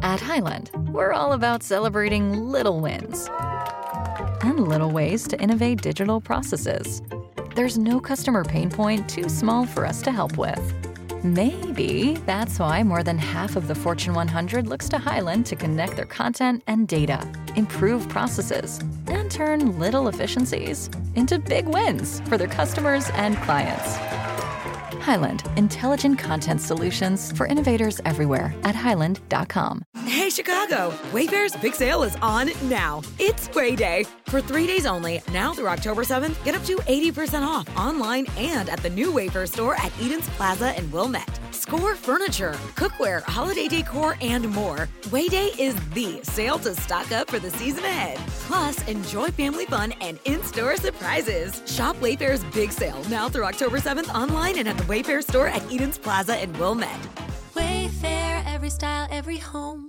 At Highland, we're all about celebrating little wins and little ways to innovate digital processes. There's no customer pain point too small for us to help with. Maybe that's why more than half of the Fortune 100 looks to Highland to connect their content and data, improve processes, and turn little efficiencies into big wins for their customers and clients. Highland, intelligent content solutions for innovators everywhere at highland.com. Hey, Chicago! Wayfair's big sale is on now. It's Way Day. For 3 days only, now through October 7th, get up to 80% off online and at the new Wayfair store at Eden's Plaza in Wilmette. Score furniture, cookware, holiday decor, and more. Way Day is the sale to stock up for the season ahead. Plus, enjoy family fun and in-store surprises. Shop Wayfair's big sale now through October 7th online and at the Wayfair store at Eden's Plaza in Wilmette. Wayfair, every style, every home.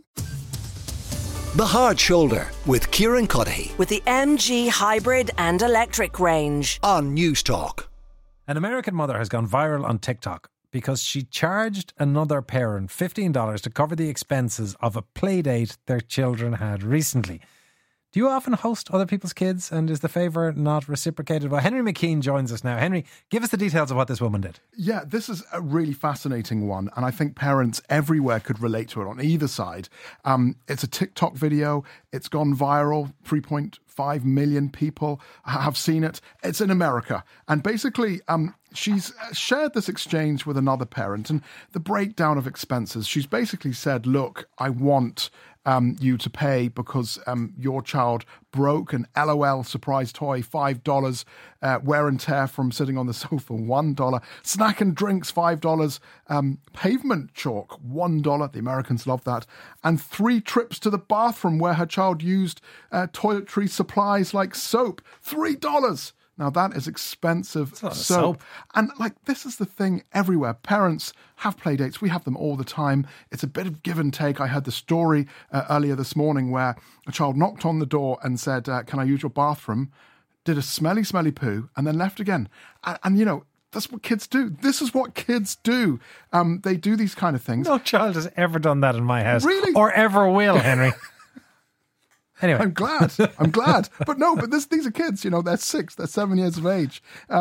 The Hard Shoulder with Kieran Cuddihy With the MG hybrid and electric range. on News Talk. An American mother has gone viral on TikTok because she charged another parent $15 to cover the expenses of a play date their children had recently. Do you often host other people's kids, and is the favour not reciprocated? Well, Henry McKean joins us now. Henry, give us the details of what this woman did. Yeah, this is a really fascinating one, and I think parents everywhere could relate to it on either side. It's a TikTok video. It's gone viral. 3.5 million people have seen it. It's in America. And basically, she's shared this exchange with another parent and the breakdown of expenses. She's basically said, look, I want you to pay because your child broke an LOL surprise toy, $5, wear and tear from sitting on the sofa, $1, snack and drinks, $5, pavement chalk, $1, the Americans love that, and 3 trips to the bathroom where her child used toiletry supplies like soap, $3. Now, that is expensive soap. And, this is the thing everywhere. Parents have play dates. We have them all the time. It's a bit of give and take. I heard the story earlier this morning where a child knocked on the door and said, can I use your bathroom? Did a smelly, smelly poo and then left again. And you know, that's what kids do. This is what kids do. They do these kind of things. No child has ever done that in my house. Really? Or ever will, Henry. Anyway. I'm glad. But these are kids, you know, they're 6, they're 7 years of age.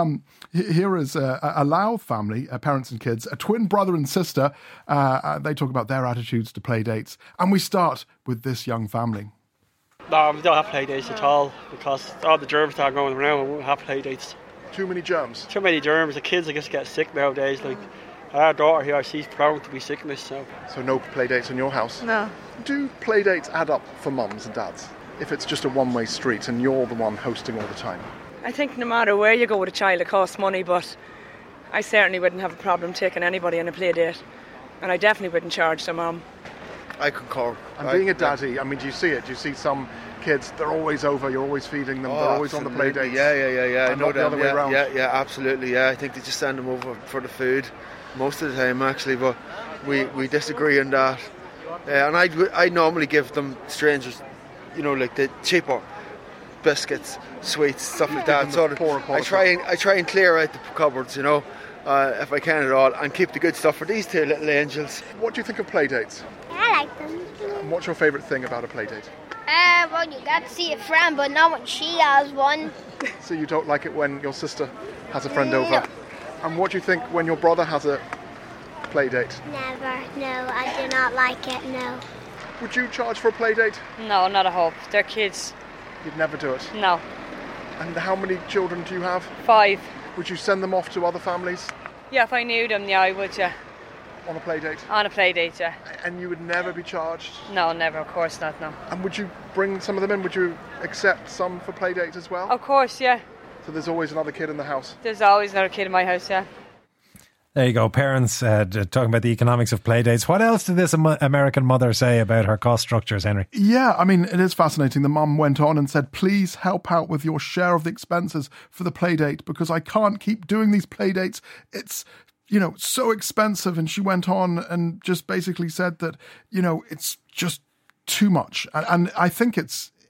Here is a Louth family, parents and kids, a twin brother and sister. They talk about their attitudes to play dates. And we start with this young family. No, we don't have play dates at all because all the germs that are going around, we won't have play dates. Too many germs? Too many germs. The kids just get sick nowadays. Our daughter here, she's prone to be sickness. So no play dates in your house? No. Do play dates add up for mums and dads if it's just a one-way street and you're the one hosting all the time? I think no matter where you go with a child, it costs money, but I certainly wouldn't have a problem taking anybody on a play date, and I definitely wouldn't charge the mum. I concur. And being a daddy, I mean, do you see it? Do you see some kids, they're always over, you're always feeding them, they're always on the play dates? Yeah. I know the other way around. Yeah, absolutely, yeah. I think they just send them over for the food most of the time, actually, but we disagree on that. And I normally give them strangers, you know, like the cheaper biscuits, sweets, stuff like that. So I try and clear out the cupboards, you know, if I can at all, and keep the good stuff for these 2 little angels. What do you think of play dates? I like them. And what's your favourite thing about a play date? Well, you got to see a friend, but not when she has one. So you don't like it when your sister has a friend over? And what do you think when your brother has a play date? Never. No, I do not like it, no. Would you charge for a play date? No, not a hope. They're kids. You'd never do it? No. And how many children do you have? 5. Would you send them off to other families? Yeah, if I knew them, yeah, I would, yeah. On a play date? On a play date, yeah. And you would never be charged? No, never, of course not, no. And would you bring some of them in? Would you accept some for play dates as well? Of course, yeah. So there's always another kid in the house? There's always another kid in my house, yeah. There you go, parents talking about the economics of play dates. What else did this American mother say about her cost structures, Henry? Yeah, I mean, it is fascinating. The mum went on and said, please help out with your share of the expenses for the play date because I can't keep doing these play dates. It's, you know, so expensive. And she went on and just basically said that, you know, it's just too much. And I think it's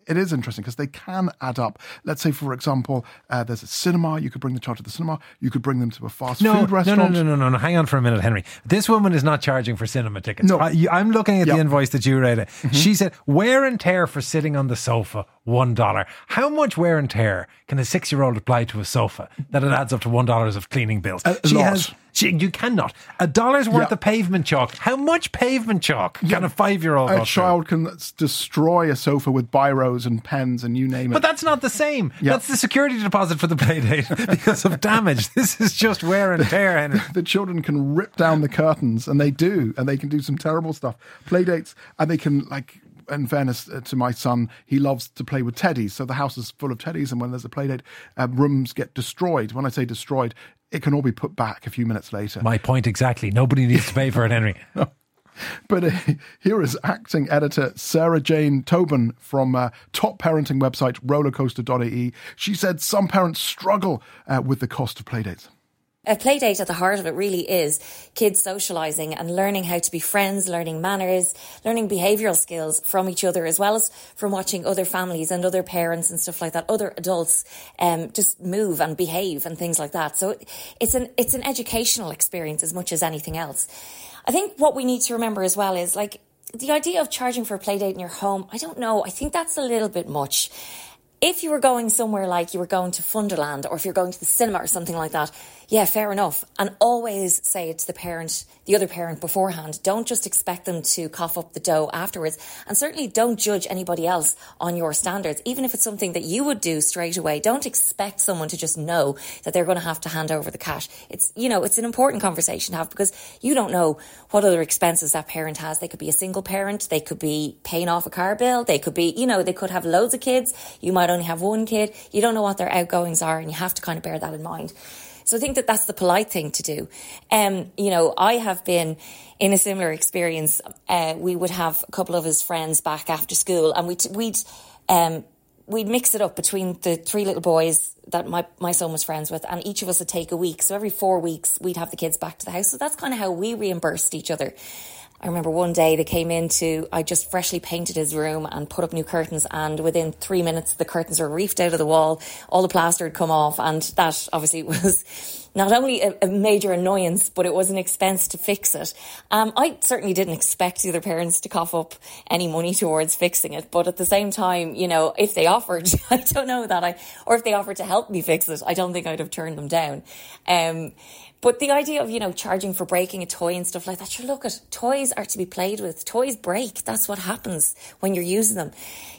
it is interesting because they can add up. Let's say, for example, there's a cinema. You could bring the child to the cinema. You could bring them to a fast food restaurant. No. Hang on for a minute, Henry. This woman is not charging for cinema tickets. No. I'm looking at the invoice that you read. She said, wear and tear for sitting on the sofa, $1. How much wear and tear can a 6-year-old apply to a sofa that it adds up to $1 of cleaning bills? You cannot. $1 worth of pavement chalk. How much pavement chalk can a 5-year-old go through? A child can destroy a sofa with biros and pens and you name it. But that's not the same. That's the security deposit for the playdate because of damage. This is just wear and tear, Henry. The children can rip down the curtains, and they do, and they can do some terrible stuff. Playdates, and they can, like, in fairness to my son, he loves to play with teddies. So the house is full of teddies, and when there's a playdate, rooms get destroyed. When I say destroyed, it can all be put back a few minutes later. My point exactly. Nobody needs to pay for it, Henry. No. But here is acting editor Sarah Jane Tobin from top parenting website rollercoaster.ie. She said some parents struggle with the cost of playdates. A playdate at the heart of it really is kids socialising and learning how to be friends, learning manners, learning behavioural skills from each other, as well as from watching other families and other parents and stuff like that, other adults just move and behave and things like that. So it's an educational experience as much as anything else. I think what we need to remember as well is, like, the idea of charging for a playdate in your home, I don't know, I think that's a little bit much. If you were going somewhere like you were going to Funderland, or if you're going to the cinema or something like that, yeah, fair enough. And always say it to the other parent beforehand. Don't just expect them to cough up the dough afterwards. And certainly don't judge anybody else on your standards. Even if it's something that you would do straight away, don't expect someone to just know that they're going to have to hand over the cash. It's an important conversation to have, because you don't know what other expenses that parent has. They could be a single parent. They could be paying off a car bill. They could be, they could have loads of kids. You might only have one kid. You don't know what their outgoings are, and you have to kind of bear that in mind. So I think that that's the polite thing to do. I have been in a similar experience. We would have a couple of his friends back after school, and we'd mix it up between the 3 little boys that my son was friends with, and each of us would take a week. So every 4 weeks, we'd have the kids back to the house. So that's kind of how we reimbursed each other. I remember one day they came I just freshly painted his room and put up new curtains, and within 3 minutes the curtains were reefed out of the wall, all the plaster had come off, and that obviously was not only a major annoyance, but it was an expense to fix it. I certainly didn't expect the other parents to cough up any money towards fixing it, but at the same time, if they offered, or if they offered to help me fix it, I don't think I'd have turned them down. But the idea of, charging for breaking a toy and stuff like that, sure, look, toys are to be played with. Toys break. That's what happens when you're using them,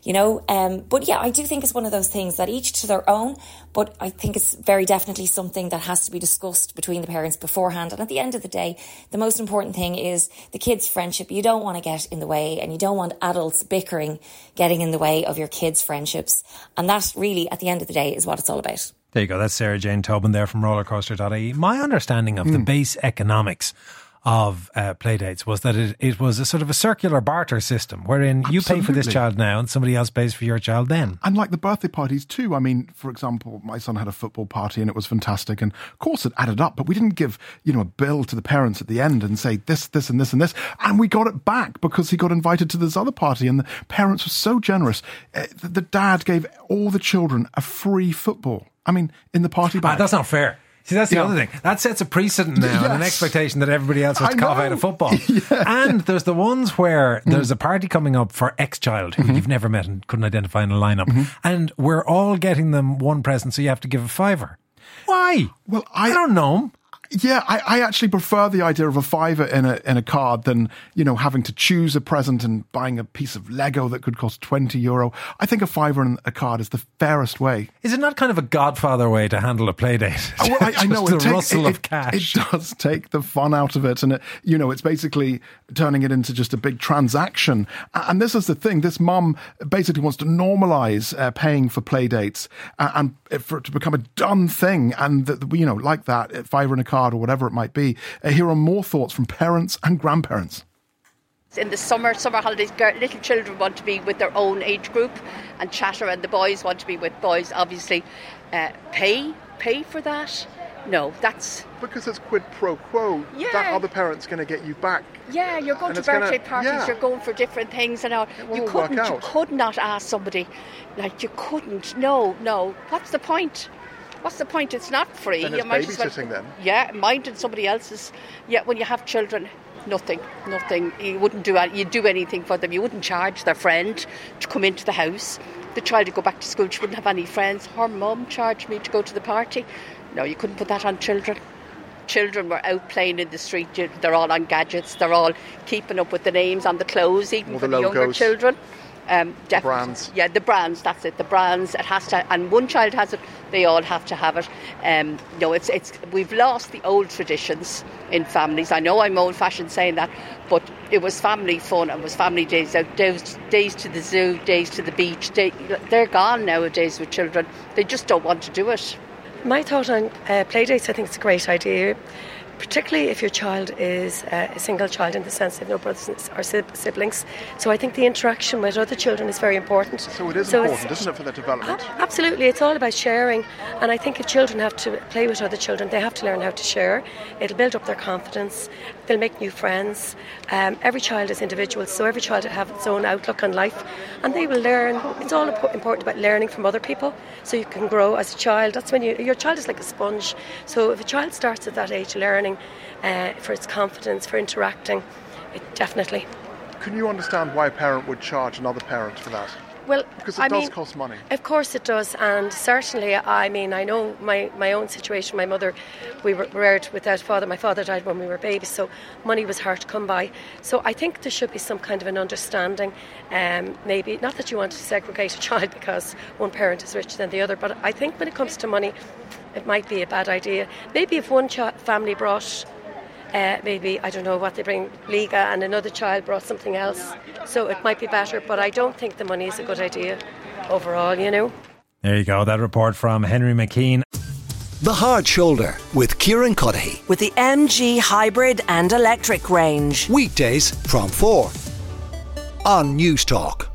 But yeah, I do think it's one of those things that each to their own, but I think it's very definitely something that has to be discussed between the parents beforehand. And at the end of the day, the most important thing is the kids' friendship. You don't want to get in the way, and you don't want adults bickering getting in the way of your kids' friendships. And that really, at the end of the day, is what it's all about. There you go. That's Sarah Jane Tobin there from rollercoaster.ie. My understanding of the base economics of playdates was that it was a sort of a circular barter system wherein you pay for this child now and somebody else pays for your child then. And like the birthday parties too. I mean, for example, my son had a football party and it was fantastic, and of course it added up, but we didn't give, a bill to the parents at the end and say this and this and this, and we got it back because he got invited to this other party, and the parents were so generous. The dad gave all the children a free football. I mean, in the party bag. That's not fair. See, that's the other thing. That sets a precedent now and an expectation that everybody else has to cough out of football. And there's the ones where there's a party coming up for X-child who you've never met and couldn't identify in a lineup. And we're all getting them one present, so you have to give a $5. Why? Well, I don't know. Yeah, I actually prefer the idea of a $5 in a card than, having to choose a present and buying a piece of Lego that could cost €20. I think a $5 in a card is the fairest way. Is it not kind of a Godfather way to handle a playdate? Well, I know. The rustle of cash. It does take the fun out of it. And, it's basically turning it into just a big transaction. And this is the thing. This mum basically wants to normalise paying for playdates and for it to become a done thing. And, like that, $5 in a card or whatever it might be. Here are more thoughts from parents and grandparents. In the summer holidays, little children want to be with their own age group and chatter, and the boys want to be with boys. Obviously, pay for that. No, that's... Because it's quid pro quo. Yeah. That other parent's going to get you back. Yeah, you're going to birthday parties, you're going for different things and all. You could not ask somebody, like you couldn't. No. What's the point? What's the point? It's not free. Then it's babysitting then. Yeah, minding somebody else's. Yeah, when you have children, nothing. You wouldn't do anything for them. You wouldn't charge their friend to come into the house. The child would go back to school, she wouldn't have any friends. Her mum charged me to go to the party. No, you couldn't put that on children. Children were out playing in the street. They're all on gadgets. They're all keeping up with the names on the clothes, even for the younger children. The brands. Yeah, the brands, that's it. The brands, it has to, and one child has it, they all have to have it. We've lost the old traditions in families. I know I'm old-fashioned saying that, but it was family fun. It was family days out, days to the zoo, days to the beach. They're gone nowadays with children. They just don't want to do it. My thought on play dates, I think it's a great idea, particularly if your child is a single child, in the sense they have no brothers or siblings. So I think the interaction with other children is very important. So it is important, isn't it, for their development? Absolutely, it's all about sharing. And I think if children have to play with other children, they have to learn how to share. It'll build up their confidence. They'll make new friends. Every child is individual, so every child will have its own outlook on life. And they will learn. It's all important about learning from other people, so you can grow as a child. That's when your child is like a sponge. So if a child starts at that age learning for its confidence, for interacting, it definitely. Can you understand why a parent would charge another parent for that? Well, because it does cost money. Of course it does, and certainly, I know my own situation. My mother, we were reared without father. My father died when we were babies, so money was hard to come by. So I think there should be some kind of an understanding. Maybe not that you want to segregate a child because one parent is richer than the other, but I think when it comes to money, it might be a bad idea. Maybe if one family brought maybe, I don't know what they bring, Liga, and another child brought something else. So it might be better, but I don't think the money is a good idea overall, you know. There you go, that report from Henry McKean. The Hard Shoulder with Kieran Cuddihy. With the MG hybrid and electric range. Weekdays from 4 on News Talk.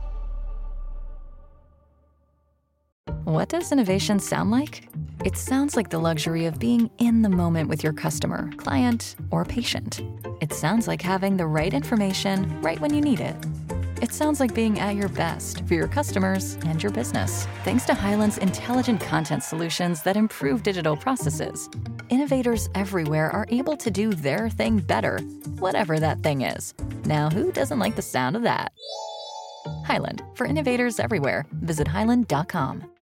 What does innovation sound like? It sounds like the luxury of being in the moment with your customer, client, or patient. It sounds like having the right information right when you need it. It sounds like being at your best for your customers and your business. Thanks to Hyland's intelligent content solutions that improve digital processes, innovators everywhere are able to do their thing better, whatever that thing is. Now, who doesn't like the sound of that? Hyland, for innovators everywhere. Visit hyland.com.